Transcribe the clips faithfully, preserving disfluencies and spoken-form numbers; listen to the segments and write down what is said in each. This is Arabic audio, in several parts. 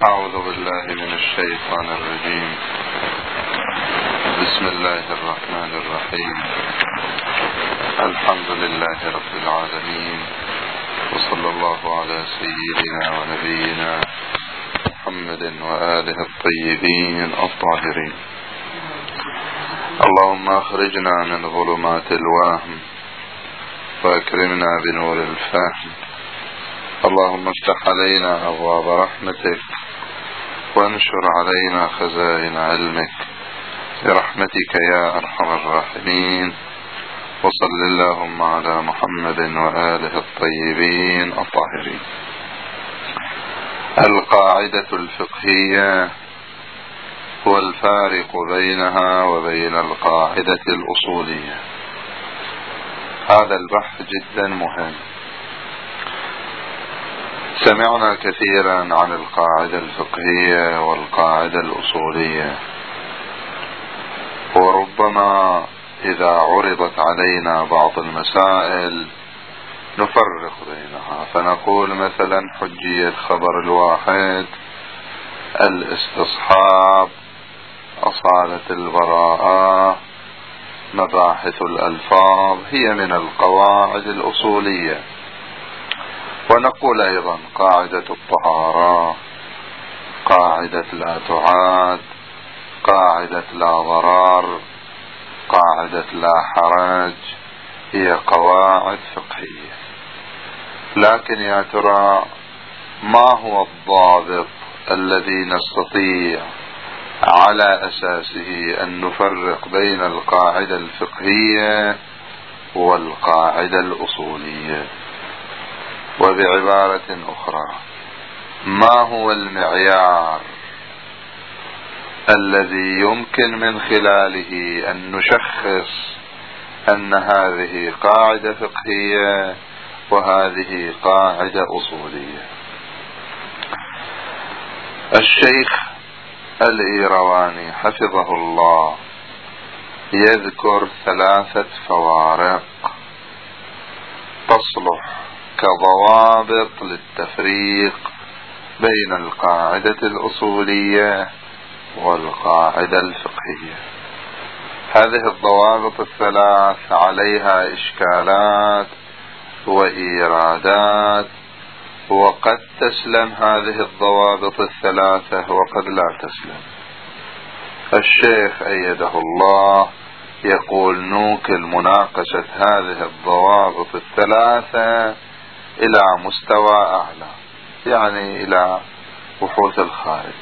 أعوذ بالله من الشيطان الرجيم. بسم الله الرحمن الرحيم. الحمد لله رب العالمين، وصلى الله على سيدنا ونبينا محمد وآله الطيبين الطاهرين. اللهم أخرجنا من ظلمات الوهم وأكرمنا بنور الفهم. اللهم افتح علينا أبواب رحمتك وانشر علينا خزائن علمك برحمتك يا أرحم الراحمين. وصل اللهم على محمد وآله الطيبين الطاهرين. القاعدة الفقهية هو الفارق بينها وبين القاعدة الأصولية. هذا البحث جدا مهم. سمعنا كثيرا عن القاعدة الفقهية والقاعدة الأصولية، وربما إذا عرضت علينا بعض المسائل نفرق بينها، فنقول مثلا حجية خبر الواحد، الاستصحاب، أصالة البراءة، مباحث الألفاظ، هي من القواعد الأصولية. ونقول أيضا قاعدة الطهارة، قاعدة لا تعاد، قاعدة لا ضرر، قاعدة لا حرج، هي قواعد فقهية. لكن يا ترى ما هو الضابط الذي نستطيع على أساسه أن نفرق بين القاعدة الفقهية والقاعدة الأصولية؟ وبعبارة أخرى، ما هو المعيار الذي يمكن من خلاله أن نشخص أن هذه قاعدة فقهية وهذه قاعدة أصولية؟ الشيخ الإيرواني حفظه الله يذكر ثلاثة فوارق تصلح كضوابط للتفريق بين القاعدة الأصولية والقاعدة الفقهية. هذه الضوابط الثلاث عليها إشكالات وإيرادات، وقد تسلم هذه الضوابط الثلاثة وقد لا تسلم. الشيخ أيده الله يقول نوكل مناقشة هذه الضوابط الثلاثة إلى مستوى أعلى، يعني إلى وحوش الخارج.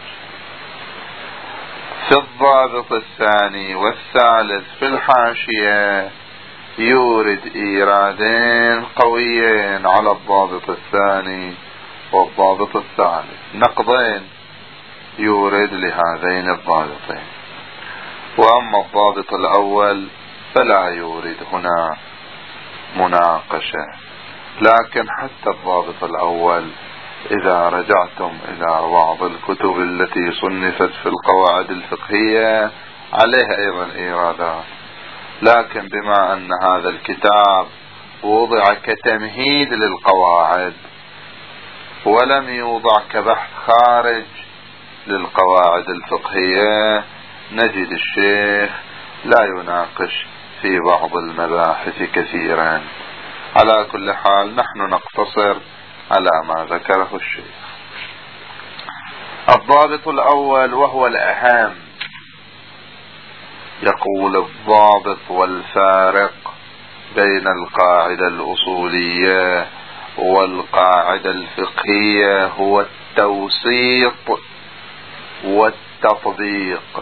في الضابط الثاني والثالث في الحاشية يورد إيرادين قويين على الضابط الثاني والضابط الثالث، نقضين يورد لهذين الضابطين. وأما الضابط الأول فلا يورد هنا مناقشة. لكن حتى الضابط الأول إذا رجعتم إلى بعض الكتب التي صنفت في القواعد الفقهية عليها أيضا إيرادات، لكن بما أن هذا الكتاب وضع كتمهيد للقواعد ولم يوضع كبحث خارج للقواعد الفقهية، نجد الشيخ لا يناقش في بعض المباحث كثيرا. على كل حال نحن نقتصر على ما ذكره الشيخ. الضابط الأول وهو الأهم، يقول الضابط والفارق بين القاعدة الأصولية والقاعدة الفقهية هو التوسيط والتطبيق.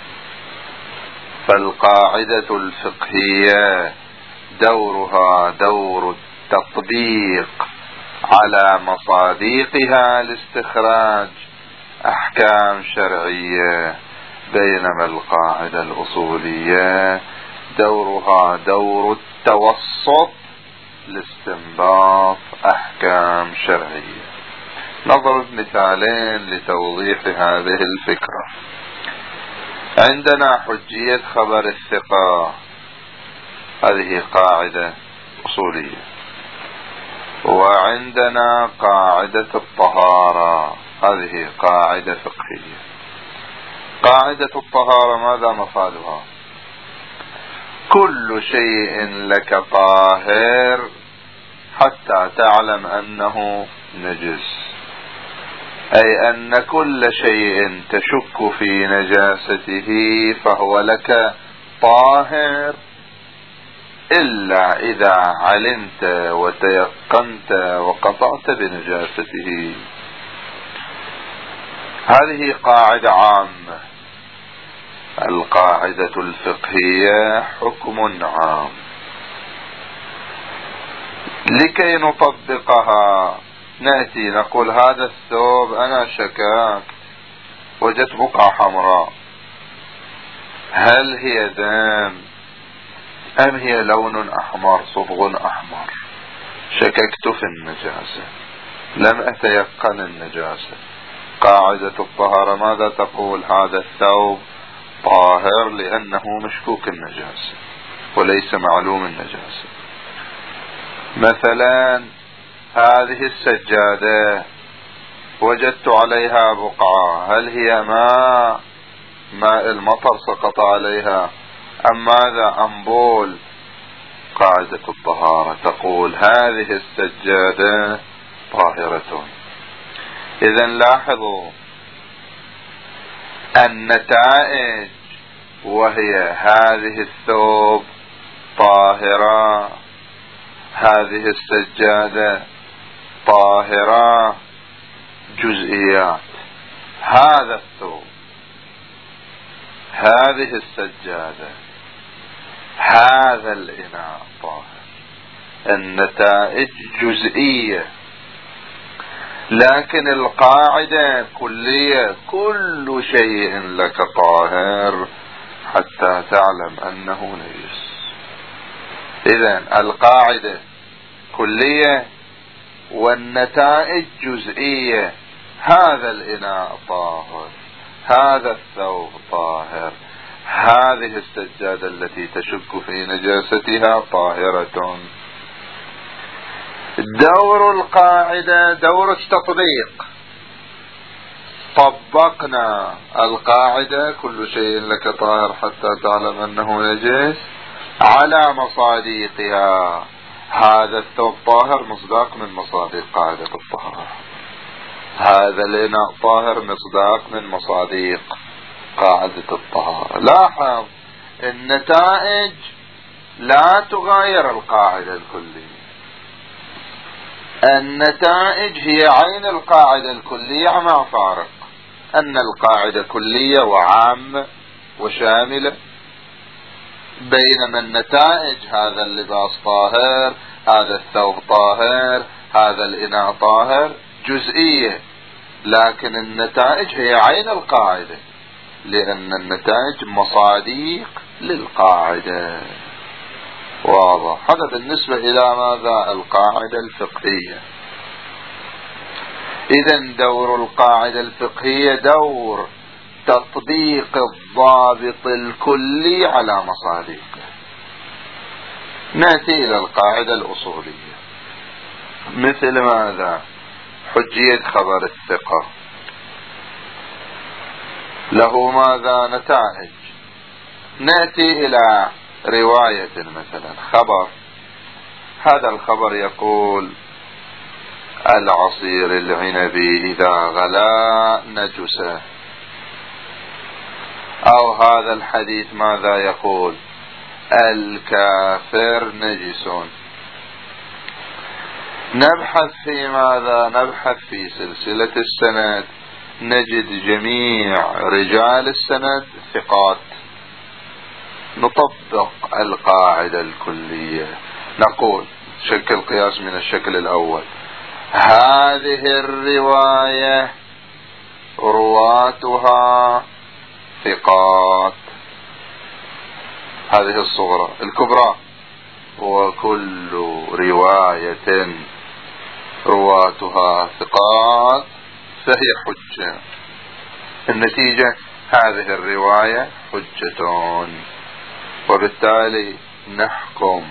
فالقاعدة الفقهية دورها دور التطبيق على مصادقها لاستخراج أحكام شرعية، بينما القاعدة الأصولية دورها دور التوسط لاستنباط أحكام شرعية. نضرب مثالين لتوضيح هذه الفكرة. عندنا حجية خبر الثقة، هذه قاعدة أصولية. وعندنا قاعدة الطهارة، هذه قاعدة فقهية. قاعدة الطهارة ماذا مفادها؟ كل شيء لك طاهر حتى تعلم أنه نجس، أي أن كل شيء تشك في نجاسته فهو لك طاهر إلا إذا علمت وتيقنت وقطعت بنجاسته. هذه قاعدة عامة. القاعدة الفقهية حكم عام. لكي نطبقها نأتي نقول هذا الثوب أنا شككت وجدت بقعة حمراء، هل هي دم أم هي لون أحمر صبغ أحمر؟ شككت في النجاسة، لم أتيقن النجاسة. قاعدة الطهارة ماذا تقول؟ هذا الثوب طاهر لأنه مشكوك النجاسة وليس معلوم النجاسة. مثلا هذه السجادة وجدت عليها بقعة، هل هي ماء ماء المطر سقط عليها أم ماذا؟ أنبول. قاعدة الطهارة تقول هذه السجادة طاهرة. إذا لاحظوا النتائج، وهي هذه الثوب طاهرة، هذه السجادة طاهرة، جزئيات. هذا الثوب، هذه السجادة، هذا الإناء طاهر. النتائج جزئية، لكن القاعدة كلية. كل شيء لك طاهر حتى تعلم أنه نجس. إذن القاعدة كلية والنتائج جزئية. هذا الإناء طاهر، هذا الثوب طاهر، هذه السجادة التي تشك في نجاستها طاهرة. دور القاعدة دور التطبيق. طبقنا القاعدة كل شيء لك طاهر حتى تعلم أنه نجس على مصادقها. هذا الثوب طاهر مصداق من مصادق قاعدة الطهارة، هذا الإناء طاهر مصداق من مصادق قاعدة الطهارة. لاحظ النتائج لا تغاير القاعدة الكلية. النتائج هي عين القاعدة الكلية مع فارق، أن القاعدة كلية وعامة وشاملة، بينما النتائج هذا اللباس طاهر، هذا الثوب طاهر، هذا الإناء طاهر جزئية، لكن النتائج هي عين القاعدة، لأن النتائج مصادق للقاعدة. واضح؟ هذا بالنسبة إلى ماذا؟ القاعدة الفقهية. إذن دور القاعدة الفقهية دور تطبيق الضابط الكلي على مصادقه. نأتي إلى القاعدة الأصولية. مثل ماذا؟ حجية خبر الثقة له ماذا؟ نتائج. نأتي إلى رواية مثلا خبر، هذا الخبر يقول العصير العنبي إذا غلا نجسه، أو هذا الحديث ماذا يقول؟ الكافر نجس. نبحث في ماذا؟ نبحث في سلسلة السند، نجد جميع رجال السند ثقات. نطبق القاعدة الكلية، نقول شكل قياس من الشكل الأول: هذه الرواية رواتها ثقات. هذه الصغرى. الكبرى: وكل رواية رواتها ثقات فهي حجة. النتيجة: هذه الرواية حجة، وبالتالي نحكم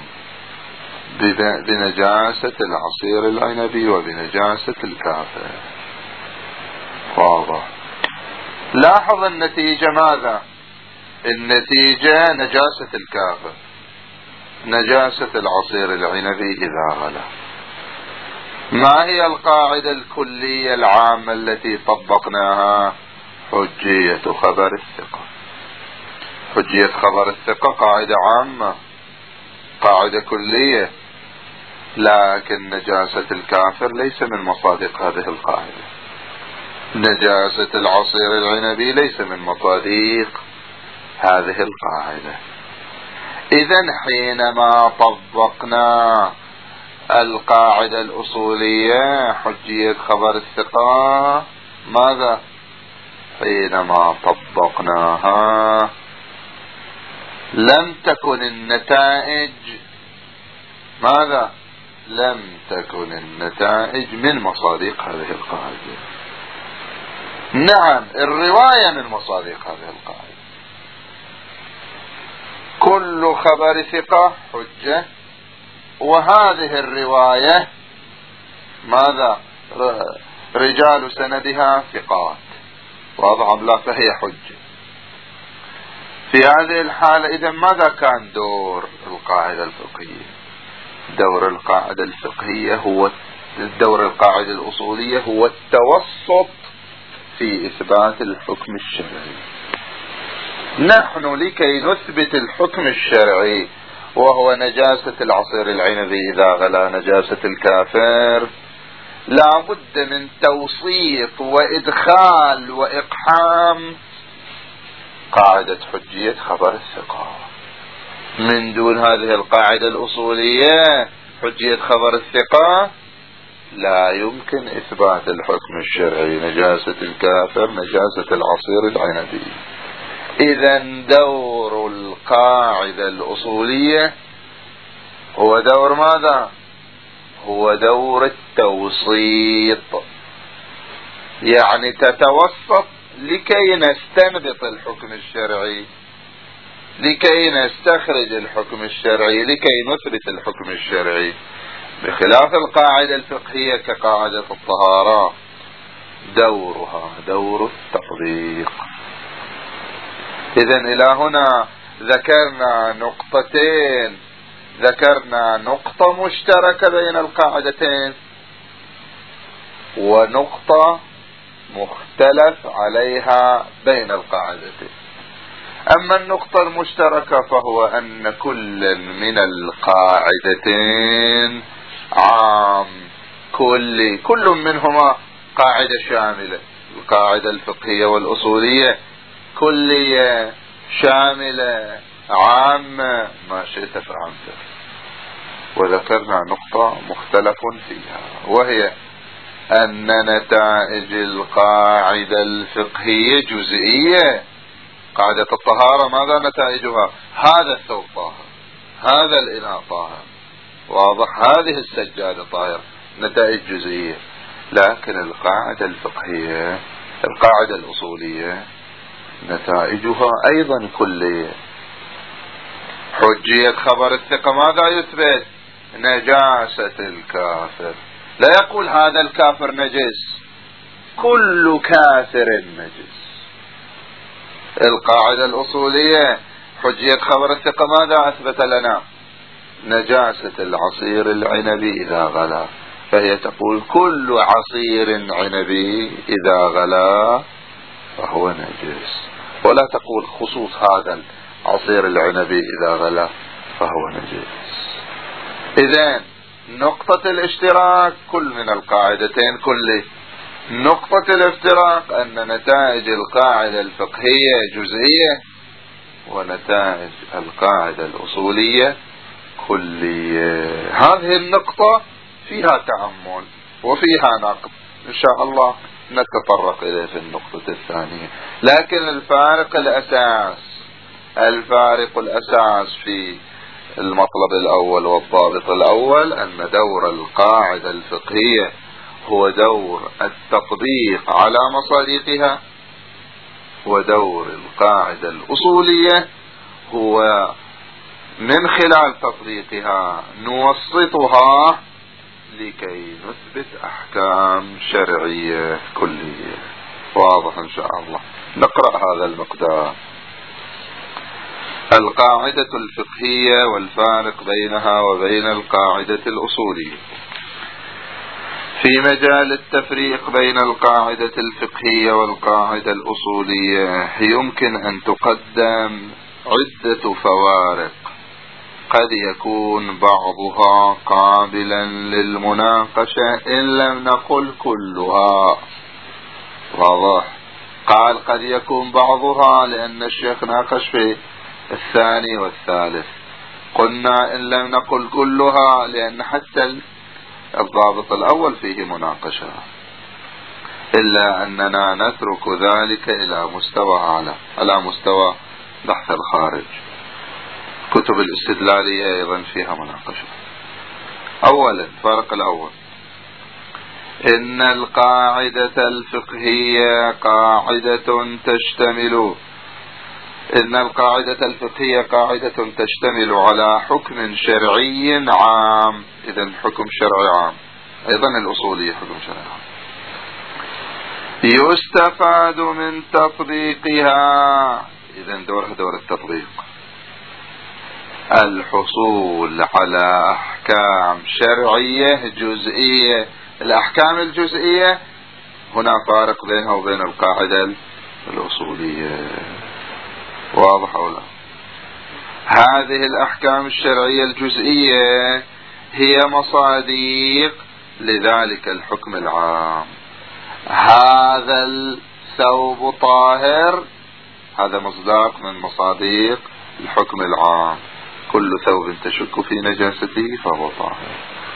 بنجاسة العصير العنبي وبنجاسة الكافر. واضح. لاحظ النتيجة ماذا؟ النتيجة نجاسة الكافر، نجاسة العصير العنبي إذا غلا. ما هي القاعدة الكلية العامة التي طبقناها؟ حجية خبر الثقة. حجية خبر الثقة قاعدة عامة، قاعدة كلية، لكن نجاسة الكافر ليس من مصادق هذه القاعدة. نجاسة العصير العنبي ليس من مصادق هذه القاعدة. إذن حينما طبقنا القاعدة الأصولية حجية خبر الثقة، ماذا؟ حينما طبقناها لم تكن النتائج ماذا؟ لم تكن النتائج من مصادق هذه القاعدة. نعم، الرواية من مصادق هذه القاعدة. كل خبر ثقة حجة، وهذه الرواية ماذا؟ رجال سندها ثقات، واضح لا؟ فهي حجة. في هذه الحالة إذا ماذا كان دور القاعدة الفقهية؟ دور القاعدة الفقهية هو دور القاعدة الأصولية هو التوسط في إثبات الحكم الشرعي. نحن لكي نثبت الحكم الشرعي وهو نجاسة العصير العنبي إذا غلا نجاسة الكافر، لا بد من توسيط وإدخال وإقحام قاعدة حجية خبر الثقة. من دون هذه القاعدة الأصولية حجية خبر الثقة لا يمكن إثبات الحكم الشرعي، نجاسة الكافر نجاسة العصير العنبي. إذن دور القاعدة الأصولية هو دور ماذا؟ هو دور التوسيط، يعني تتوسط لكي نستنبط الحكم الشرعي، لكي نستخرج الحكم الشرعي، لكي نثبت الحكم الشرعي، بخلاف القاعدة الفقهية كقاعدة الطهارة دورها دور التطبيق. إذن إلى هنا ذكرنا نقطتين، ذكرنا نقطة مشتركة بين القاعدتين ونقطة مختلف عليها بين القاعدتين. أما النقطة المشتركة فهو أن كل من القاعدتين عام، كل كل منهما قاعدة شاملة، القاعدة الفقهية والأصولية كلية شاملة عامة، ما شئت فعلت. وذكرنا نقطة مختلف فيها، وهي أن نتائج القاعدة الفقهية جزئية. قاعدة الطهارة ماذا نتائجها؟ هذا الثوب طاهر، هذا الإناء طاهر، واضح، هذه السجادة طاهرة، نتائج جزئية. لكن القاعدة الفقهية القاعدة الأصولية نتائجها أيضا كلية. حجية خبر الثقة ماذا يثبت؟ نجاسة الكافر، لا يقول هذا الكافر نجس، كل كافر نجس. القاعدة الأصولية حجية خبر الثقة ماذا أثبت لنا؟ نجاسة العصير العنبي إذا غلا، فهي تقول كل عصير عنبي إذا غلا فهو نجس، ولا تقول خصوص هذا العصير العنبي إذا غلا فهو نجس. إذن نقطة الاشتراك كل من القاعدتين كله. نقطة الافتراق أن نتائج القاعدة الفقهية جزئية ونتائج القاعدة الأصولية كلية. هذه النقطة فيها تأمل وفيها نقد، إن شاء الله نتطرق إليه في النقطة الثانية. لكن الفارق الأساس الفارق الأساس في المطلب الأول والضابط الأول أن دور القاعدة الفقهية هو دور التطبيق على مصادقها، ودور القاعدة الأصولية هو من خلال تطبيقها نوسطها لكي نثبت أحكام شرعية كلية. واضح إن شاء الله. نقرأ هذا المقدار. القاعدة الفقهية والفارق بينها وبين القاعدة الأصولية. في مجال التفريق بين القاعدة الفقهية والقاعدة الأصولية يمكن أن تقدم عدة فوارق قد يكون بعضها قابلا للمناقشة إن لم نقل كلها. واضح؟ قال قد يكون بعضها لأن الشيخ ناقش في الثاني والثالث. قلنا إن لم نقل كلها لأن حتى الضابط الأول فيه مناقشة، إلا أننا نترك ذلك إلى مستوى أعلى، على مستوى بحث الخارج. كتب الاستدلالية أيضا فيها مناقشة. أولا الفرق الأول، إن القاعدة الفقهية قاعدة تشتمل إن القاعدة الفقهية قاعدة تشتمل على حكم شرعي عام. إذن حكم شرعي عام. أيضا الأصولية حكم شرعي عام يستفاد من تطبيقها. إذن دورها دور التطبيق، الحصول على أحكام شرعية جزئية. الأحكام الجزئية هنا فارق بينها وبين القاعدة الأصولية. واضح أو لا؟ هذه الأحكام الشرعية الجزئية هي مصادق لذلك الحكم العام. هذا الثوب طاهر، هذا مصداق من مصادق الحكم العام. كل ثوب تشك في نجاسته فهو طاهر.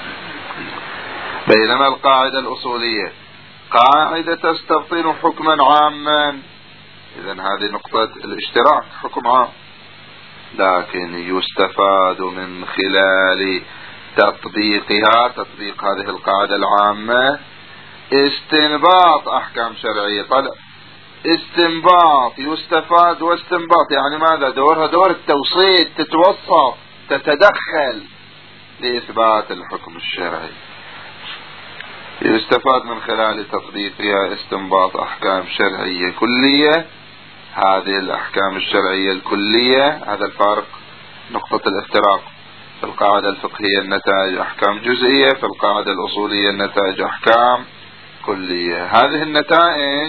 بينما القاعدة الأصولية قاعدة تستبطن حكما عاما. إذن هذه نقطة الاشتراك، حكم عام، لكن يستفاد من خلال تطبيقها، تطبيق هذه القاعدة العامة، استنباط أحكام شرعية. طلع استنباط، يستفاد واستنباط، يعني ماذا؟ دورها دور التوصيل، تتوسط، تتدخل لإثبات الحكم الشرعي. يستفاد من خلال تطبيقها استنباط أحكام شرعية كلية. هذه الأحكام الشرعية الكلية، هذا الفارق، نقطة الافتراق. في القاعدة الفقهية النتائج أحكام جزئية، في القاعدة الأصولية النتائج أحكام كلية. هذه النتائج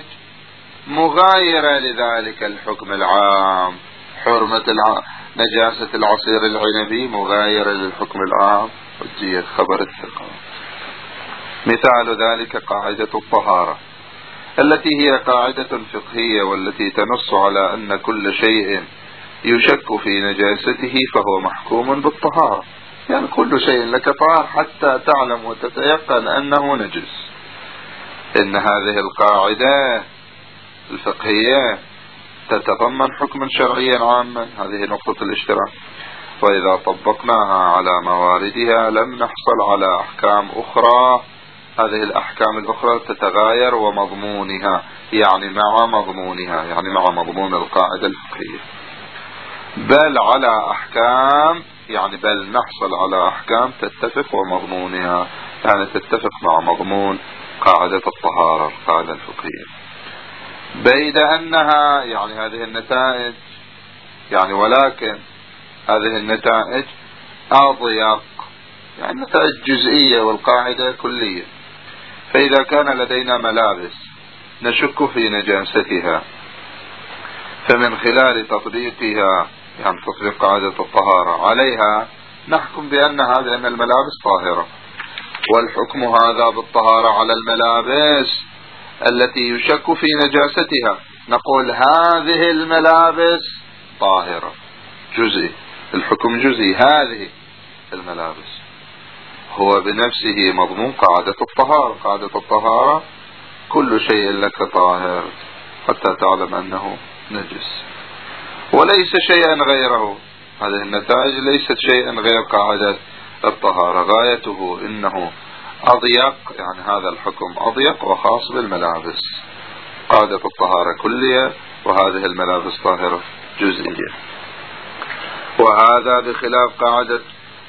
مغايرة لذلك الحكم العام. حرمة الع... نجاسة العصير العنبي مغايرة للحكم العام، حجية خبر الثقة. مثال ذلك قاعدة الطهارة التي هي قاعدة فقهية، والتي تنص على أن كل شيء يشك في نجاسته فهو محكوم بالطهارة. يعني كل شيء لك طهر حتى تعلم وتتيقن أنه نجس. إن هذه القاعدة الفقهية تتضمن حكما شرعيا عاما. هذه نقطة الاشتراك. وإذا طبقناها على مواردها لم نحصل على أحكام أخرى. هذه الأحكام الأخرى تتغاير ومضمونها، يعني مع مضمونها، يعني مع مضمون القاعدة الفقهية، بل على أحكام، يعني بل نحصل على أحكام تتفق ومضمونها، يعني تتفق مع مضمون قاعدة الطهارة القاعدة الفقهية. بيد أنها، يعني هذه النتائج، يعني ولكن هذه النتائج أضيق، يعني نتائج جزئية والقاعدة كلية. فإذا كان لدينا ملابس نشك في نجاستها، فمن خلال تطبيقها، يعني تطبيق قاعدة الطهارة عليها، نحكم بأنها بأن الملابس طاهرة. والحكم هذا بالطهارة على الملابس التي يشك في نجاستها، نقول هذه الملابس طاهرة، جزئي، الحكم جزئي. هذه الملابس هو بنفسه مضمون قاعدة الطهارة. قاعدة الطهارة كل شيء لك طاهر حتى تعلم أنه نجس، وليس شيئا غيره. هذه النتائج ليست شيئا غير قاعدة الطهارة. غايته إنه أضيق، يعني هذا الحكم أضيق وخاص بالملابس. قاعدة الطهارة كلية، وهذه الملابس طاهرة جزئية. وهذا بخلاف قاعدة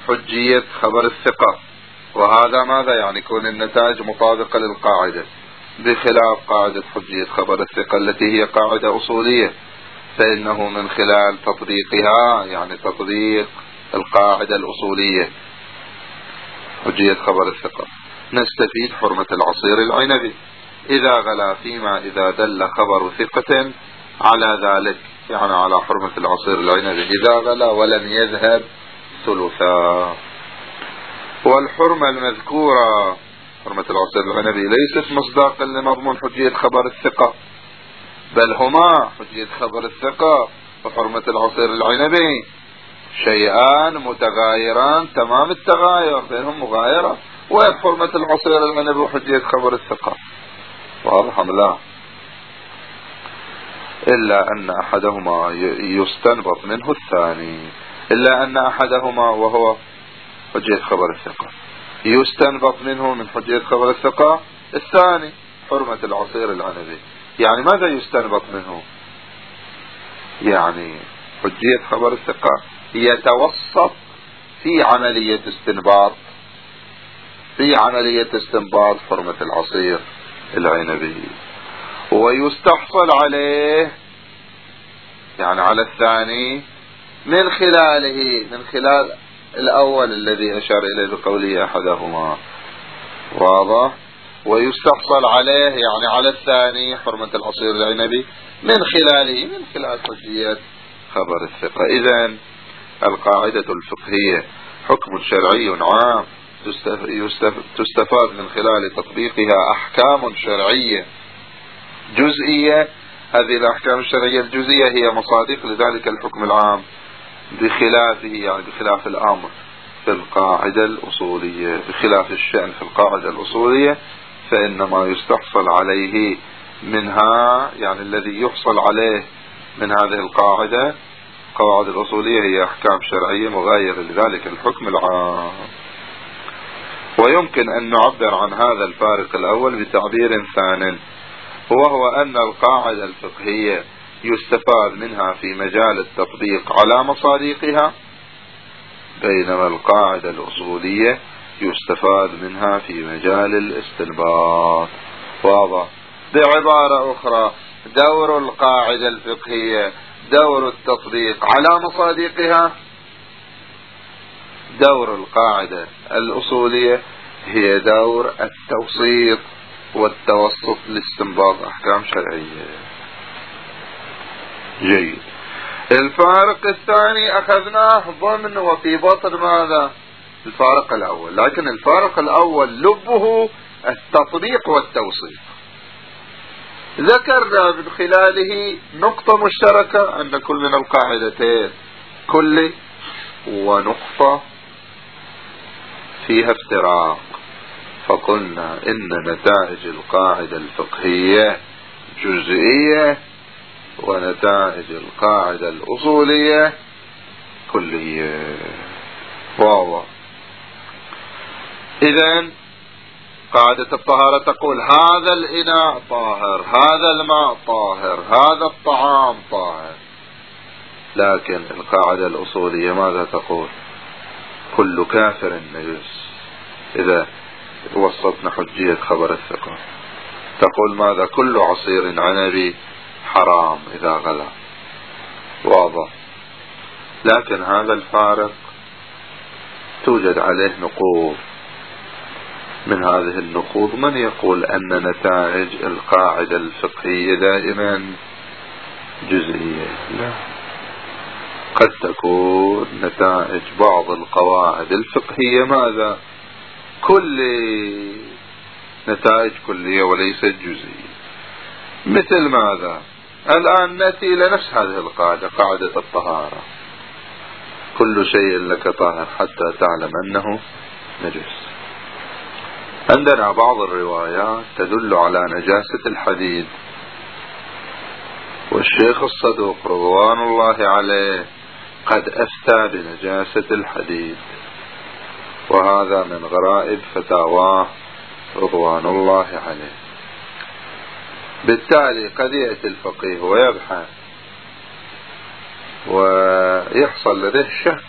حجية خبر الثقة. وهذا ماذا يعني؟ كون النتائج مطابقة للقاعدة، بخلاف قاعدة حجية خبر الثقة التي هي قاعدة أصولية، فإنه من خلال تطبيقها، يعني تطبيق القاعدة الأصولية حجية خبر الثقة، نستفيد حرمة العصير العنبي إذا غلا فيما إذا دل خبر ثقة على ذلك، يعني على حرمة العصير العنبي إذا غلا ولم يذهب ثلثا. والحرمة المذكورة حرمة العصير العنبي ليست مصداقا لمضمون حجية خبر الثقة، بل هما حجية خبر الثقة وحرمة العصير العنبي شيئان متغايران تمام التغاير، بينهم مغايرة. وين حرمة العصير العنبي وحجية خبر الثقة؟ واضح أم لا؟ إلا أن أحدهما يستنبط منه الثاني، إلا أن أحدهما وهو حجية خبر الثقة يستنبط منه من حجية خبر الثقة الثاني حرمة العصير العنبي. يعني ماذا يستنبط منه؟ يعني حجية خبر الثقة يتوسط في عملية استنباط في عملية استنباط حرمة العصير العنبي، ويستحصل عليه يعني على الثاني من خلاله من خلال الأول الذي أشار إليه بقوله أحدهما. واضح؟ ويستحصل عليه يعني على الثاني حرمة العصير العنبي من خلاله من خلال حجية خبر الثقة. إذن القاعدة الفقهية حكم شرعي عام تستفاد من خلال تطبيقها أحكام شرعية جزئية. هذه الأحكام الشرعية الجزئية هي مصادق لذلك الحكم العام، بخلافه يعني بخلاف الأمر في القاعدة الأصولية، بخلاف الشأن في القاعدة الأصولية، فإنما يستحصل عليه منها يعني الذي يحصل عليه من هذه القاعدة القواعد الأصولية هي أحكام شرعية مغايرة لذلك الحكم العام. ويمكن أن نعبر عن هذا الفارق الأول بتعبير ثان، وهو أن القاعدة الفقهية يستفاد منها في مجال التطبيق على مصادقها، بينما القاعدة الأصولية يستفاد منها في مجال الاستنباط. واضح؟ بعبارة أخرى، دور القاعدة الفقهية دور التطبيق على مصادقها، دور القاعدة الأصولية هي دور التوسيط والتوسط لاستنباط أحكام شرعية. جيد. الفارق الثاني أخذناه ضمن وفي بطن ماذا؟ الفارق الأول، لكن الفارق الأول لبه التطبيق والتوسيط. ذكرنا من خلاله نقطة مشتركة أن كل من القاعدتين كل ونقطة فيها افتراق، فقلنا إن نتائج القاعدة الفقهية جزئية ونتائج القاعدة الأصولية كلية. واضح؟ إذن قاعدة الطهارة تقول هذا الإناء طاهر، هذا الماء طاهر، هذا الطعام طاهر. لكن القاعدة الأصولية ماذا تقول؟ كل كافر نجس. إذا وسطنا حجية خبر الثقة تقول ماذا؟ كل عصير عنبي حرام إذا غلا. واضح؟ لكن هذا الفارق توجد عليه نقوض. من هذه النقوض من يقول أن نتائج القاعدة الفقهية دائما جزئية؟ لا، قد تكون نتائج بعض القواعد الفقهية ماذا؟ كل نتائج كلية وليست جزئية. مثل ماذا؟ الآن نأتي إلى نفس هذه القاعدة، قاعدة الطهارة، كل شيء لك طاهر حتى تعلم أنه نجس. عندنا بعض الروايات تدل على نجاسة الحديد، والشيخ الصدوق رضوان الله عليه قد أفتى بنجاسة الحديد، وهذا من غرائب فتاواه رضوان الله عليه. بالتالي قد يأتي الفقيه ويبحث ويحصل لديه شك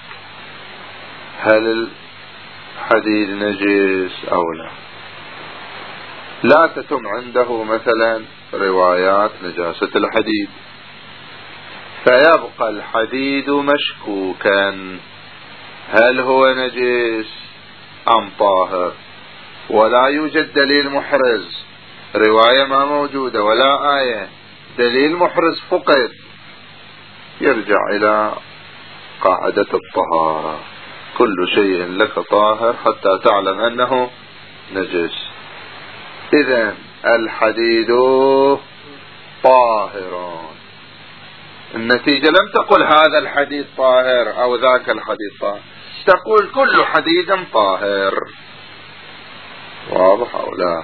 هل الحديد نجس أو لا، لا تتم عنده مثلا روايات نجاسة الحديد، فيبقى الحديد مشكوكا هل هو نجس أم طاهر، ولا يوجد دليل محرز، رواية ما موجودة ولا آية، دليل محرز فقد، يرجع إلى قاعدة الطهارة، كل شيء لك طاهر حتى تعلم أنه نجس. إذن الحديد طاهر، النتيجة لم تقل هذا الحديد طاهر أو ذاك الحديد طاهر، تقول كل حديد طاهر. واضح أو لا؟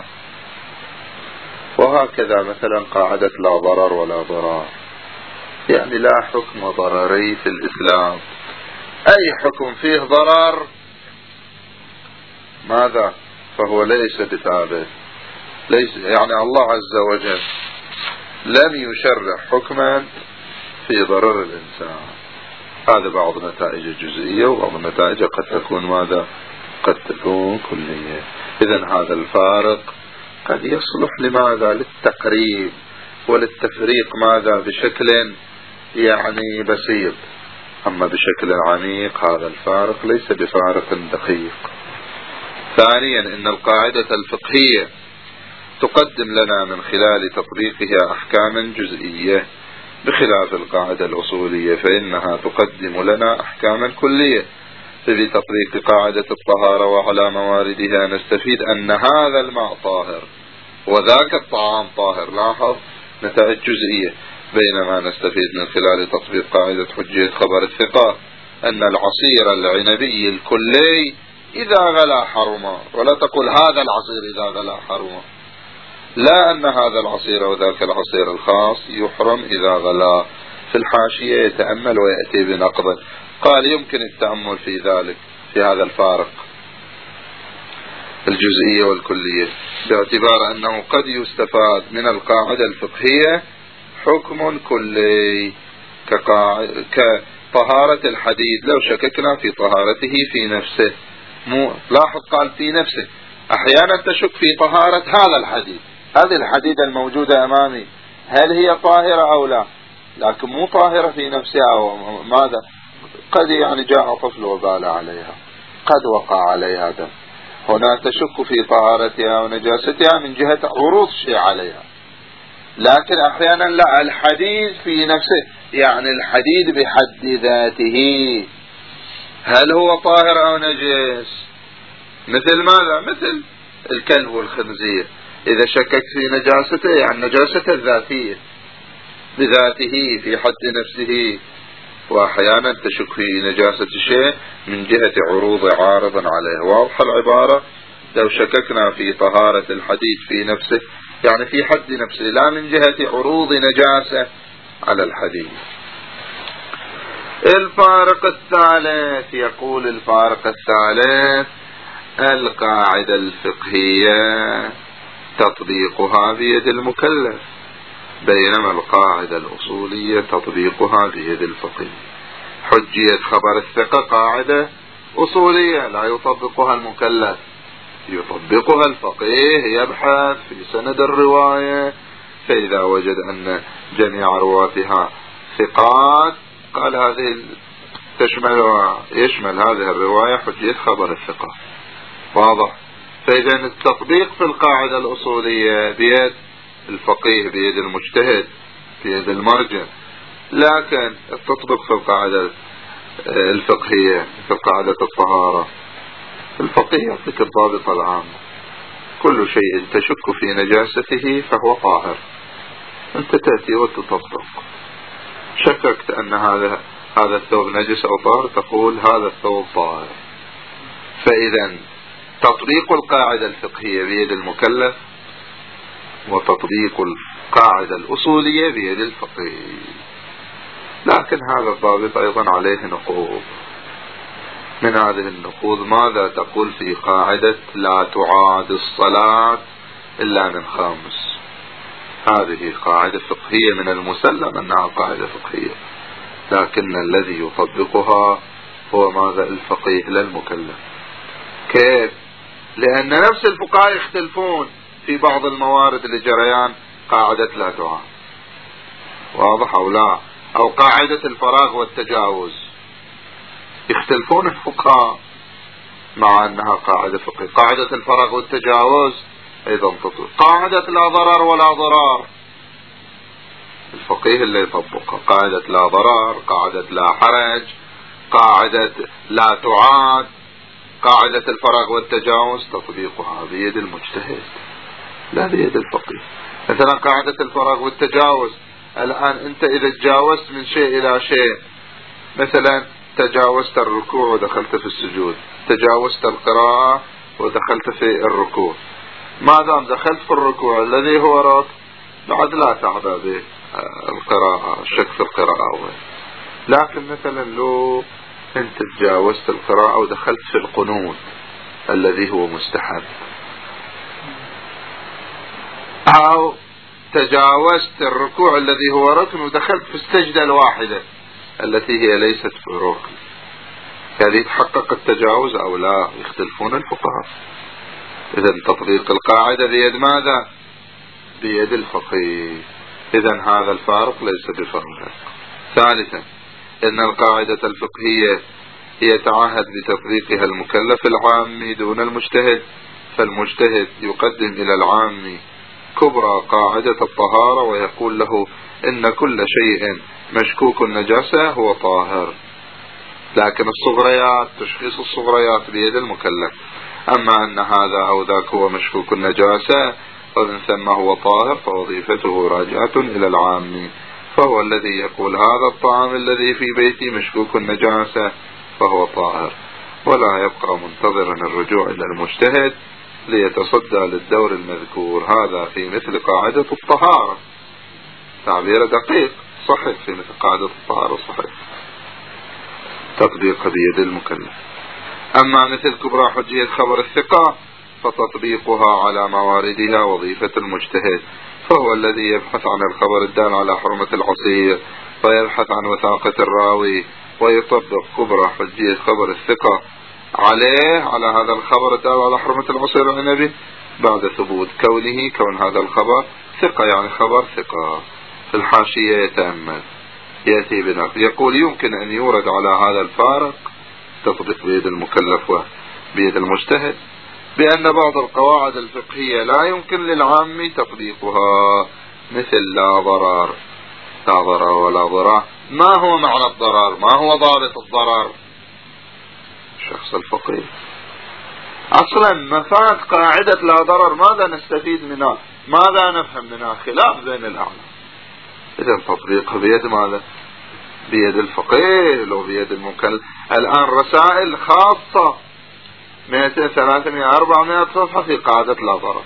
وهكذا مثلا قاعدة لا ضرر ولا ضرار، يعني لا حكم ضرري في الإسلام، أي حكم فيه ضرر ماذا فهو ليس بثابت، ليس يعني الله عز وجل لم يشرع حكما في ضرر الإنسان. هذا بعض نتائج الجزئية، وبعض النتائج قد تكون ماذا قد تكون كلية. إذن هذا الفارق قد يصلح لماذا للتقريب وللتفريق ماذا بشكل يعني بسيط، أما بشكل عميق هذا الفارق ليس بفارق دقيق. ثانيا إن القاعدة الفقهية تقدم لنا من خلال تطبيقها أحكاما جزئية، بخلاف القاعدة الأصولية فإنها تقدم لنا أحكاما كلية. في تطبيق قاعدة الطهارة وعلى مواردها نستفيد أن هذا الماء طاهر وذاك الطعام طاهر، لاحظ نتائج جزئية. بينما نستفيد من خلال تطبيق قاعدة حجية خبر الثقة أن العصير العنبي الكلي إذا غلا حرم، ولا تقول هذا العصير إذا غلا حرم، لا أن هذا العصير وذاك العصير الخاص يحرم إذا غلا. في الحاشية يتأمل ويأتي بنقض، قال يمكن التأمل في ذلك في هذا الفارق الجزئية والكلية، باعتبار أنه قد يستفاد من القاعدة الفقهية حكم كلي كطهارة الحديد لو شككنا في طهارته في نفسه. مو لاحظ قال في نفسه، أحيانا تشك في طهارة هذا الحديد، هذه الحديد الموجودة أمامي هل هي طاهرة أو لا، لكن مو طاهرة في نفسها أو ماذا، قد يعني جاء طفل وبال عليها، قد وقع عليها دم، هنا تشك في طهارتها ونجاستها من جهة عروض شيء عليها. لكن أحيانا لا، الحديد في نفسه يعني الحديد بحد ذاته هل هو طاهر أو نجس، مثل ماذا، مثل الكلب والخنزير، إذا شكك في نجاسته يعني نجاسته الذاتية بذاته في حد نفسه، وأحيانا تشك في نجاسة الشيء من جهة عروض عارض عليه. واضح العبارة؟ لو شككنا في طهارة الحديد في نفسه يعني في حد نفسه، لا من جهة عروض نجاسة على الحديد. الفارق الثالث، يقول الفارق الثالث القاعدة الفقهية تطبيقها بيد المكلف، بينما القاعدة الأصولية تطبيقها بيد الفقيه. حجية خبر الثقة قاعدة أصولية لا يطبقها المكلف، يطبقها الفقيه، يبحث في سند الرواية، فإذا وجد أن جميع رواتها ثقات قال هذه تشمل يشمل هذه الرواية حجية خبر الثقة. واضح؟ فإذا التطبيق في القاعدة الأصولية بيد الفقيه، بيد المجتهد، بيد المرجع، لكن التطبيق في القاعدة الفقهية في قاعدة الطهارة الفقيه يعطيك الضابط العام، كل شيء تشك في نجاسته فهو طاهر، أنت تأتي وتطبق. شككت أن هذا هذا الثوب نجس أو طاهر، تقول هذا الثوب طاهر. فإذا تطبيق القاعدة الفقهية بيد المكلف، وتطبيق القاعدة الأصولية بيد الفقيه. لكن هذا الضابط أيضا عليه نقوض، من هذه النقوض ماذا تقول في قاعدة لا تعاد الصلاة إلا من خامس. هذه قاعدة فقهية من المسلم أنها قاعدة فقهية، لكن الذي يطبقها هو ماذا الفقيه لا المكلف. كيف؟ لأن نفس الفقهاء يختلفون في بعض الموارد لجريان قاعدة لا تعاد، واضح أو لا؟ أو قاعدة الفراغ والتجاوز، يختلفون الفقهاء مع أنها قاعدة فقهية. قاعدة الفراغ والتجاوز أيضا تطبق. قاعدة لا ضرر ولا ضرار، الفقيه اللي يطبقها. قاعدة لا ضرر، قاعدة لا حرج، قاعدة لا تعاد، قاعدة الفراغ والتجاوز تطبيقها بيد المجتهد لا بيد الفقيه. مثلا قاعدة الفراغ والتجاوز، الآن أنت إذا تجاوزت من شيء إلى شيء، مثلا تجاوزت الركوع ودخلت في السجود، تجاوزت القراءة ودخلت في الركوع، ما دام دخلت في الركوع الذي هو ركن بعد لا تعبأ بالقراءة، الشك في القراءة. لكن مثلا لو أنت تجاوزت القراءة ودخلت في القنوت الذي هو مستحب، أو تجاوزت الركوع الذي هو ركن ودخلت في السجدة الواحدة التي هي ليست في ركن، هذه تحقق التجاوز أو لا؟ يختلفون الفقهاء. إذن تطبيق القاعدة بيد ماذا؟ بيد الفقيه. إذن هذا الفارق ليس بفارق. ثالثا، إن القاعدة الفقهية يتعهد بتطبيقها المكلف العامي دون المجتهد، فالمجتهد يقدم إلى العامي كبرى قاعدة الطهارة ويقول له إن كل شيء مشكوك النجاسة هو طاهر، لكن الصغريات، تشخيص الصغريات بيد المكلف. أما أن هذا أو ذاك هو مشكوك النجاسة ومن ثم هو طاهر فوظيفته راجعة إلى العامي، فهو الذي يقول هذا الطعام الذي في بيتي مشكوك النجاسة فهو طاهر، ولا يبقى منتظرا الرجوع إلى المجتهد ليتصدى للدور المذكور. هذا في مثل قاعدة الطهارة، تعبير دقيق صحيح، في مثل قاعدة الطهارة صحيح، تطبيق بيد المكلف. أما مثل كبرى حجية خبر الثقة فتطبيقها على مواردها وظيفة المجتهد، فهو الذي يبحث عن الخبر الدال على حرمة العصير ويبحث عن وثاقة الراوي ويطبق كبرى حجية خبر الثقة عليه، على هذا الخبر الدال على حرمة العصير العنبي، بعد ثبوت كونه كون هذا الخبر ثقة، يعني خبر ثقة. في الحاشية يتأمل يأتي بنقل يقول يمكن أن يورد على هذا الفارق تطبيق بيد المكلف وبيد المجتهد بأن بعض القواعد الفقهية لا يمكن للعام تطبيقها، مثل لا ضرر، لا ضرر ولا ضرر. ما هو معنى الضرر؟ ما هو ضابط الضرر؟ الشخص الفقيه أصلا مفاد قاعدة لا ضرر ماذا نستفيد منها؟ ماذا نفهم منها؟ خلاف بين الأعلام. إذا تطبيقها بيد ماذا؟ بيد الفقيه لو بيد المكلف. الآن رسائل خاصة مئتين ثلاثمائة أربعمائة صفحة في قاعدة لا ضرر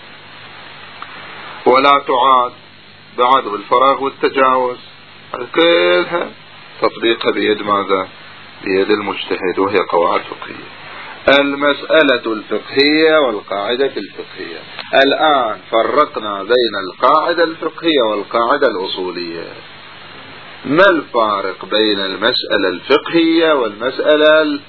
ولا تعاد بعد بالفراغ والتجاوز، كلها تطبيقها بيد ماذا؟ بيد المجتهد، وهي قواعد فقهية. المسألة الفقهية والقاعدة الفقهية. الآن فرقنا بين القاعدة الفقهية والقاعدة الأصولية. ما الفارق بين المسألة الفقهية والمسألة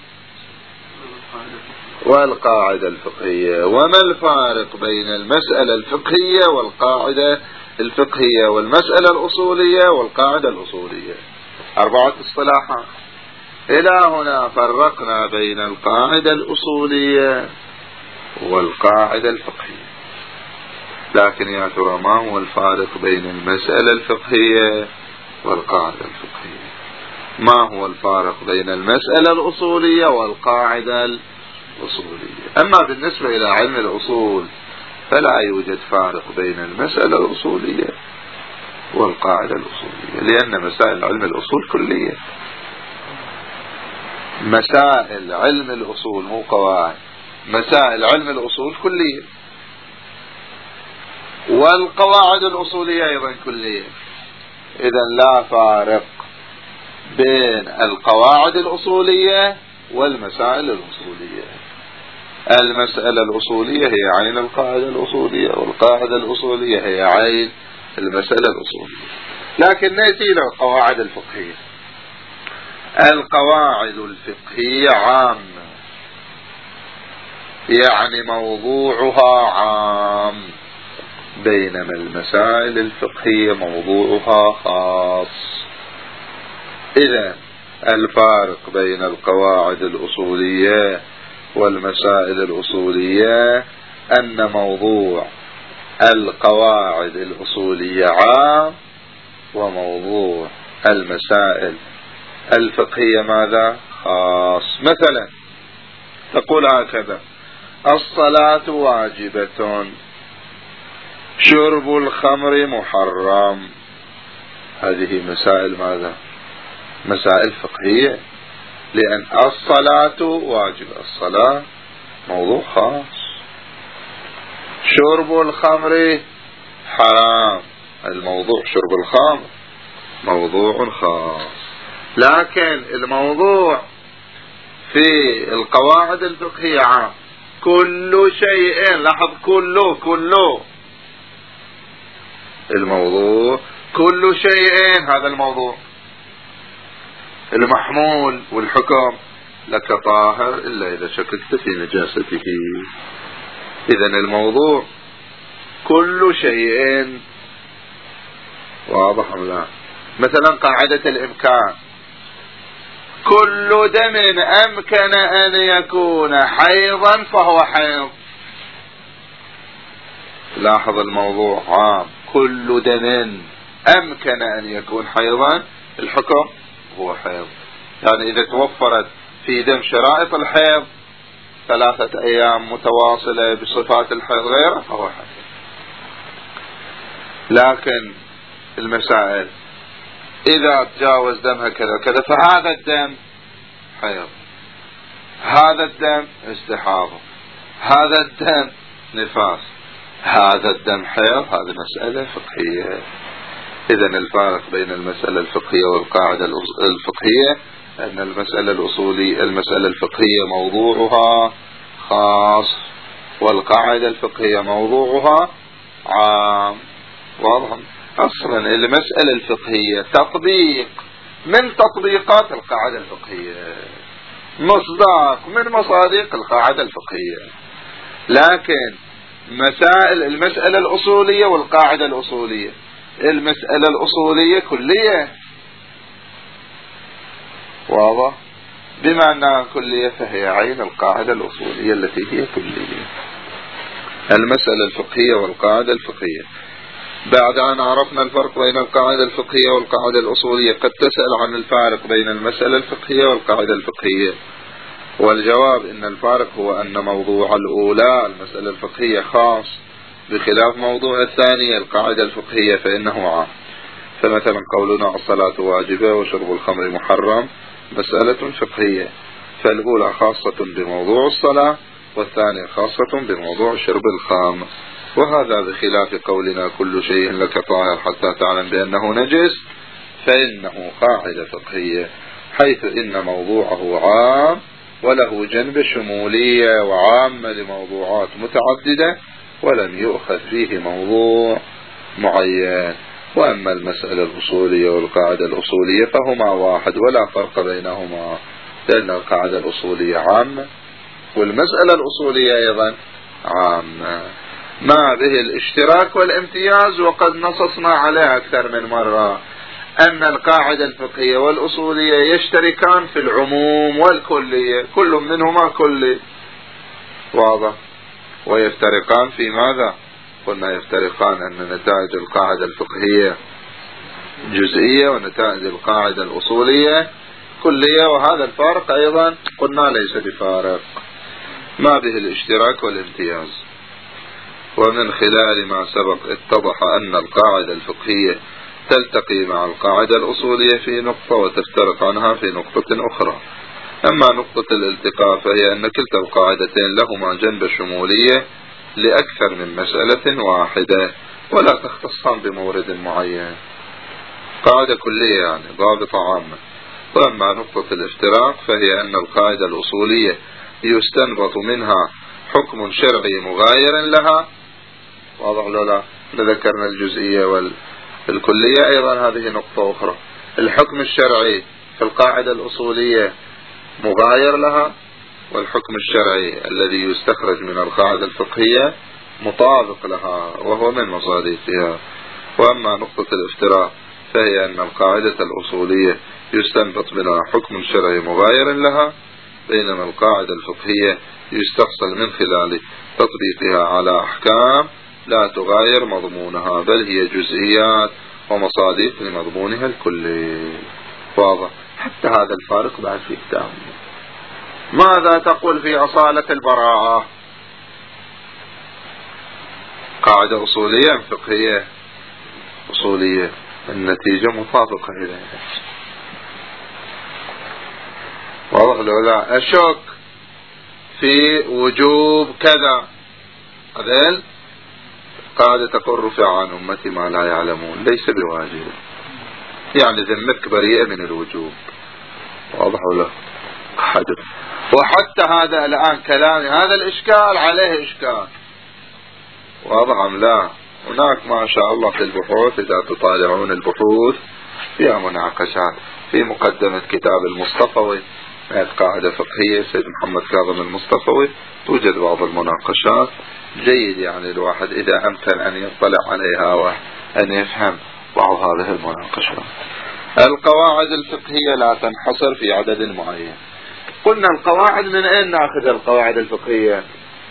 والقاعدة الفقهية؟ وما الفارق بين المسألة الفقهية والقاعدة الفقهية والمسألة الأصولية والقاعدة الأصولية؟ أربعة اصطلاحات. إلى هنا فرقنا بين القاعدة الأصولية والقاعدة الفقهية، لكن يا ترى ما هو الفارق بين المسألة الفقهية والقاعدة الفقهية؟ ما هو الفارق بين المسألة الأصولية والقاعدة الأصولية؟ أما بالنسبة إلى علم الأصول فلا يوجد فارق بين المسألة الأصولية والقاعدة الأصولية، لأن مسائل علم الأصول كلية. مسائل علم الأصول مو قواعد، مسائل علم الأصول كلية، والقواعد الأصولية أيضا كلية. إذا لا فارق بين القواعد الأصولية والمسائل الأصولية. المسألة الأصولية هي عين القاعدة الأصولية، والقاعدة الأصولية هي عين المسألة الأصولية. لكن نأتي إلى القواعد الفقهية. القواعد الفقهية عامة، يعني موضوعها عام، بينما المسائل الفقهية موضوعها خاص. إذا الفارق بين القواعد الأصولية والمسائل الأصولية أن موضوع القواعد الأصولية عام، وموضوع المسائل الفقهية ماذا؟ خاص. مثلا تقول هكذا: الصلاة واجبة، شرب الخمر محرم. هذه مسائل ماذا؟ مسائل فقهية، لأن الصلاة واجبة، الصلاة موضوع خاص. شرب الخمر حرام، الموضوع شرب الخمر موضوع خاص. لكن الموضوع في القواعد الفقهية عام، كل شيء، لاحظ كله كله الموضوع كل شيء، هذا الموضوع المحمول والحكم لك طاهر إلا إذا شككت في نجاسته. إذا الموضوع كل شيء. واضح لا؟ مثلا قاعدة الإمكان: كل دم أمكن أن يكون حيضا فهو حيض. لاحظ الموضوع عام، كل دم أمكن أن يكون حيضا، الحكم هو حيض. يعني إذا توفرت في دم شرائط الحيض ثلاثة أيام متواصلة بصفات الحيض غيره فهو حيض. لكن المسائل إذا تجاوز دمها كذا كذا فهذا الدم حيض، هذا الدم استحاضة، هذا الدم نفاس، هذا الدم حيض، هذه مسألة فقهية. إذا الفارق بين المسألة الفقهية والقاعدة الفقهية أن المسألة الأصولية المسألة الفقهية موضوعها خاص، والقاعدة الفقهية موضوعها عام. واضح؟ أصلا المسألة الفقهية تطبيق من تطبيقات القاعدة الفقهية، مصداق من مصادق القاعدة الفقهية. لكن مسائل المسألة الأصولية والقاعدة الأصولية، المسألة الأصولية كلية، واضح؟ بما أنها كلية فهي عين القاعدة الأصولية التي هي كلية. المسألة الفقهية والقاعدة الفقهية. بعد أن عرفنا الفرق بين القاعدة الفقهية والقاعدة الأصولية، قد تسأل عن الفارق بين المسألة الفقهية والقاعدة الفقهية، والجواب إن الفارق هو أن موضوع الأولى المسألة الفقهية خاص، بخلاف موضوع الثانية القاعدة الفقهية فإنه عام. فمثلا قولنا الصلاة واجبة وشرب الخمر محرم مسألة فقهية، فالأولى خاصة بموضوع الصلاة والثانية خاصة بموضوع شرب الخمر. وهذا بخلاف قولنا كل شيء لك طاهر حتى تعلم بأنه نجس، فإنه قاعدة فقهية، حيث إن موضوعه عام وله جنب شمولية وعامة لموضوعات متعددة، ولم يؤخذ فيه موضوع معين. وأما المسألة الأصولية والقاعدة الأصولية فهما واحد ولا فرق بينهما، لأن القاعدة الأصولية عامة والمسألة الأصولية أيضا عامة، ما به الاشتراك والامتياز. وقد نصصنا عليه أكثر من مرة أن القاعدة الفقهية والأصولية يشتركان في العموم والكلية، كل منهما كلي، واضح؟ ويفترقان في ماذا؟ قلنا يفترقان أن نتائج القاعدة الفقهية جزئية ونتائج القاعدة الأصولية كلية، وهذا الفارق أيضا قلنا ليس بفارق، ما به الاشتراك والامتياز. ومن خلال ما سبق اتضح أن القاعدة الفقهية تلتقي مع القاعدة الأصولية في نقطة وتفترق عنها في نقطة أخرى. أما نقطة الالتقاء فهي أن كلتا القاعدتين لهما جنب شمولية لأكثر من مسألة واحدة ولا تختصان بمورد معين، قاعدة كلية يعني ضابطة عامة. وأما نقطة الافتراق فهي أن القاعدة الأصولية يستنبط منها حكم شرعي مغاير لها، واضح لا؟ ذكرنا الجزئية والكلية، أيضا هذه نقطة أخرى. الحكم الشرعي في القاعدة الأصولية مغاير لها، والحكم الشرعي الذي يستخرج من القاعدة الفقهية مطابق لها وهو من مصادقها. وأما نقطة الافتراء فهي أن القاعدة الأصولية يستنبط منها حكم شرعي مغاير لها، بينما القاعدة الفقهية يستحصل من خلال تطبيقها على أحكام لا تغاير مضمونها، بل هي جزئيات ومصادق لمضمونها الكلي. واضح؟ حتى هذا الفارق بعد في كتاب. ماذا تقول في أصالة البراءة؟ قاعدة أصولية أم فقهية؟ أصولية، النتيجة مطابقة إليها. واضح لو لا؟ أشك في وجوب كذا، هذيل قاعدة تقول رفع عن أمتي ما لا يعلمون، ليس بواجب، يعني ذمتك بريئة من الوجوب. واضح ولا؟ قاعدة. وحتى هذا الآن كلامي هذا الإشكال عليه إشكال. واضح أم لا؟ هناك ما شاء الله في البحوث، إذا تطالعون البحوث فيها مناقشات. في مقدمة كتاب المصطفوي قاعدة فقهية سيد محمد كاظم المصطفوي توجد بعض المناقشات، جيد يعني الواحد إذا أمكن أن يطلع عليها وأن يفهم بعض هذه المناقشات. القواعد الفقهية لا تنحصر في عدد معين. قلنا القواعد من أين نأخذ القواعد الفقهية؟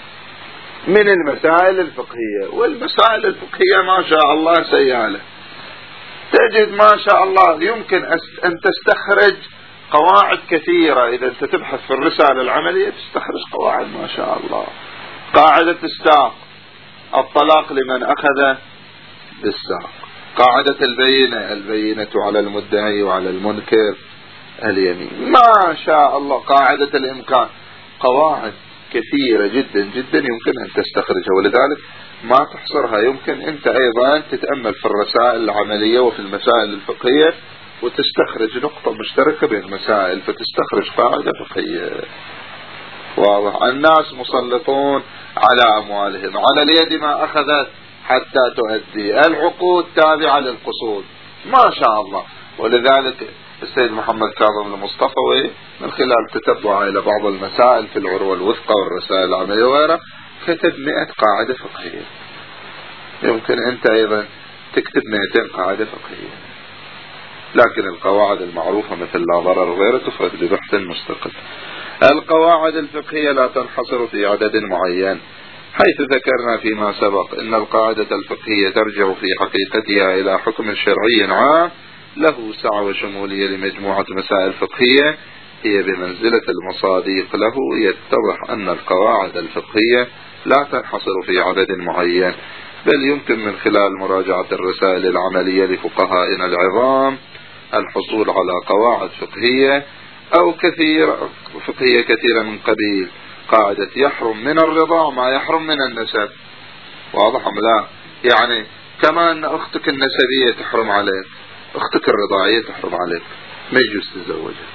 من المسائل الفقهية، والمسائل الفقهية ما شاء الله سيالة، تجد ما شاء الله يمكن أن تستخرج قواعد كثيرة. إذا أنت تبحث في الرسالة العملية تستخرج قواعد ما شاء الله. قاعدة الساق، الطلاق لمن أخذ بالساق. قاعدة البينة، البينة على المدعي وعلى المنكر اليمين، ما شاء الله. قاعدة الإمكان، قواعد كثيرة جدا جدا يمكن أن تستخرجها، ولذلك ما تحصرها. يمكن أنت أيضا تتأمل في الرسائل العملية وفي المسائل الفقهية وتستخرج نقطة مشتركة بين المسائل فتستخرج قاعدة فقهية. واضح؟ الناس مسلطون على أموالهم، على اليد ما أخذت حتى تؤدي، العقود تابعة للقصود، ما شاء الله. ولذلك السيد محمد كاظم المصطفوي من خلال تتبعه إلى بعض المسائل في العروة الوثقى والرسائل العملية وغيرها كتب مئة قاعدة فقهية. يمكن أنت أيضا تكتب مئتين قاعدة فقهية، لكن القواعد المعروفة مثل لا ضرر وغيرها تفرد ببحث مستقل. القواعد الفقهية لا تنحصر في عدد معين، حيث ذكرنا فيما سبق أن القاعدة الفقهية ترجع في حقيقتها إلى حكم شرعي عام له سعة وشمولية لمجموعة مسائل فقهية هي بمنزلة المصادق له. يتضح أن القواعد الفقهية لا تنحصر في عدد معين، بل يمكن من خلال مراجعة الرسائل العملية لفقهائنا العظام الحصول على قواعد فقهية أو كثيرة فقهية كثيرة من قبيل قاعدة يحرم من الرضاع ما يحرم من النسب. واضح أم لا؟ يعني كما أن أختك النسبية تحرم عليك، أختك الرضاعية تحرم عليك، ما يجوز تتزوجها.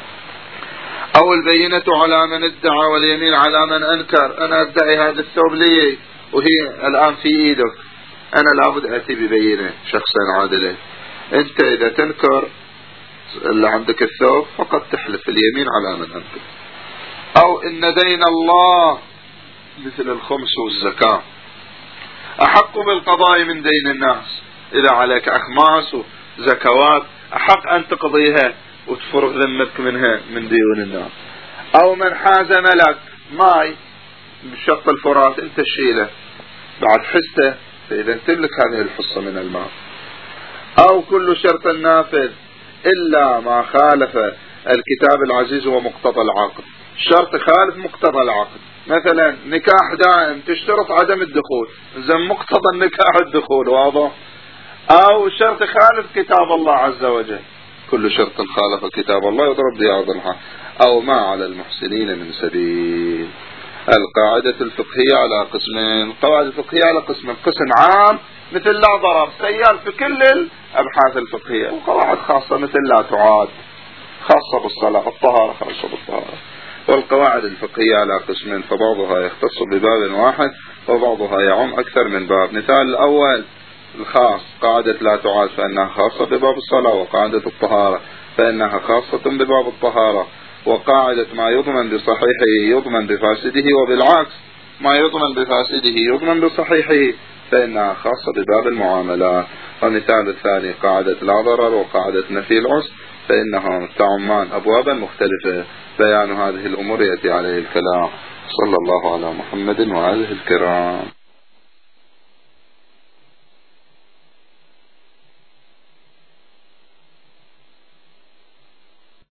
أو البينة على من ادعى واليمين على من أنكر. أنا أدعي هذا الثوب لي وهي الآن في إيدك، أنا لابد أتي ببينة شخصا عادلين. أنت إذا تنكر اللي عندك الثوب فقط تحلف اليمين على من أنكر. أو إن دين الله مثل الخمس والزكاة أحق بالقضاء من دين الناس. إذا عليك أخماس وزكوات أحق أن تقضيها وتفرغ ذمتك منها من ديون الناس. أو من حاز ملك ماي بشط الفرات أنت تشيله بعد حسته، فإذا تملك هذه الحصة من الماء. أو كل شرط نافذ إلا ما خالف الكتاب العزيز ومقتضى العقد. الشرط خالف مقتضى العقد، مثلا نكاح دائم تشترط عدم الدخول، زين مقتضى النكاح الدخول. واضح؟ أو شرط خالف كتاب الله عز وجل، كل شرط خالف كتاب الله يضرب بياض الحق. أو ما على المحسنين من سبيل. القاعدة الفقهية على قسمين. القواعد الفقهية على قسمين، قسم عام مثل لا ضرر سيال في كل الأبحاث الفقهية، وقواعد خاصة مثل لا تعاد خاصة بالصلاة، الطهارة خاصة بالطهارة. والقواعد الفقهية على قسمين، فبعضها يختص بباب واحد وبعضها يعم أكثر من باب. مثال الأول الخاص، قاعدة لا تعاد فإنها خاصة بباب الصلاة، وقاعدة الطهارة فإنها خاصة بباب الطهارة. وقاعدة ما يضمن بصحيحه يضمن بفاسده، وبالعكس ما يضمن بفاسده يضمن بصحيحه، فإنها خاصة بباب المعاملات. والمثال الثاني قاعدة لا ضرر وقاعدة نفي العسر، فإنها تعمان أبوابا مختلفة. بيان هذه الأمور يأتي عليه الكلام. صلى الله على محمد وآله الكرام.